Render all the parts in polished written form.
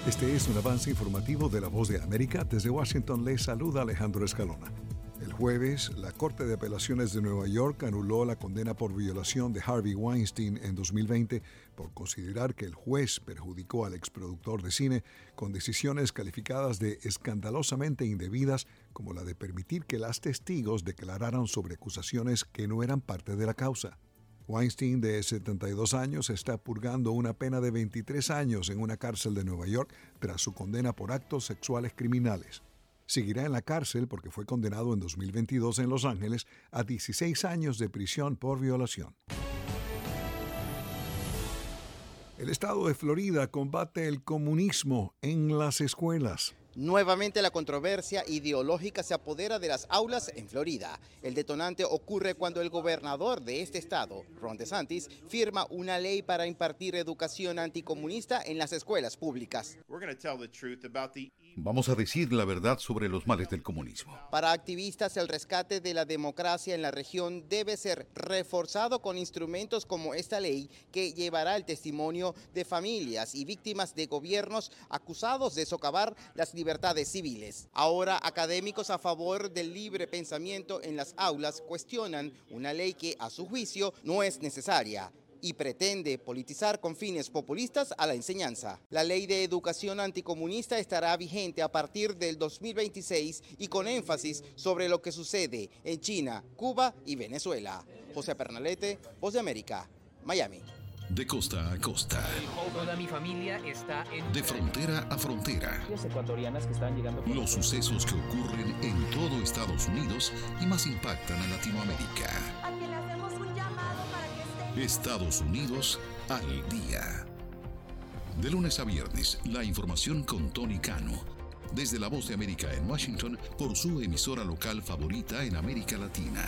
Este es un avance informativo de La Voz de América. Desde Washington les saluda Alejandro Escalona. El jueves, la Corte de Apelaciones de Nueva York anuló la condena por violación de Harvey Weinstein en 2020 por considerar que el juez perjudicó al exproductor de cine con decisiones calificadas de escandalosamente indebidas, como la de permitir que las testigos declararan sobre acusaciones que no eran parte de la causa. Weinstein, de 72 años, está purgando una pena de 23 años en una cárcel de Nueva York tras su condena por actos sexuales criminales. Seguirá en la cárcel porque fue condenado en 2022 en Los Ángeles a 16 años de prisión por violación. El estado de Florida combate el comunismo en las escuelas. Nuevamente la controversia ideológica se apodera de las aulas en Florida. El detonante ocurre cuando el gobernador de este estado, Ron DeSantis, firma una ley para impartir educación anticomunista en las escuelas públicas. Vamos a decir la verdad sobre los males del comunismo. Para activistas, el rescate de la democracia en la región debe ser reforzado con instrumentos como esta ley que llevará el testimonio de familias y víctimas de gobiernos acusados de socavar las libertades civiles. Ahora, académicos a favor del libre pensamiento en las aulas cuestionan una ley que, a su juicio, no es necesaria y pretende politizar con fines populistas a la enseñanza. La ley de educación anticomunista estará vigente a partir del 2026 y con énfasis sobre lo que sucede en China, Cuba y Venezuela. José Pernalete, Voz de América, Miami. De costa a costa. Toda mi familia está en... De frontera a frontera. Ecuatorianas que están llegando... Los sucesos que ocurren en todo Estados Unidos y más impactan a Latinoamérica. A quien le hacemos un llamado para que esté... Estados Unidos al día. De lunes a viernes, la información con Tony Cano. Desde La Voz de América en Washington, por su emisora local favorita en América Latina.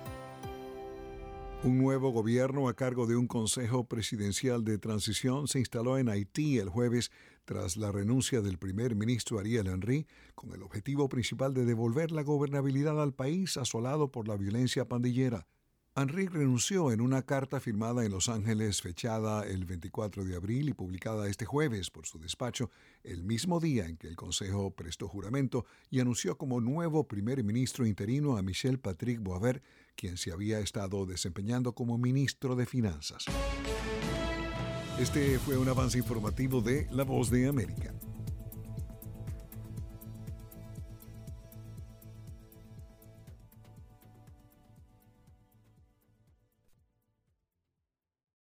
Un nuevo gobierno a cargo de un Consejo Presidencial de Transición se instaló en Haití el jueves tras la renuncia del primer ministro Ariel Henry, con el objetivo principal de devolver la gobernabilidad al país asolado por la violencia pandillera. Henry renunció en una carta firmada en Los Ángeles, fechada el 24 de abril y publicada este jueves por su despacho, el mismo día en que el Consejo prestó juramento y anunció como nuevo primer ministro interino a Michel Patrick Boisvert, quien se había estado desempeñando como ministro de Finanzas. Este fue un avance informativo de La Voz de América.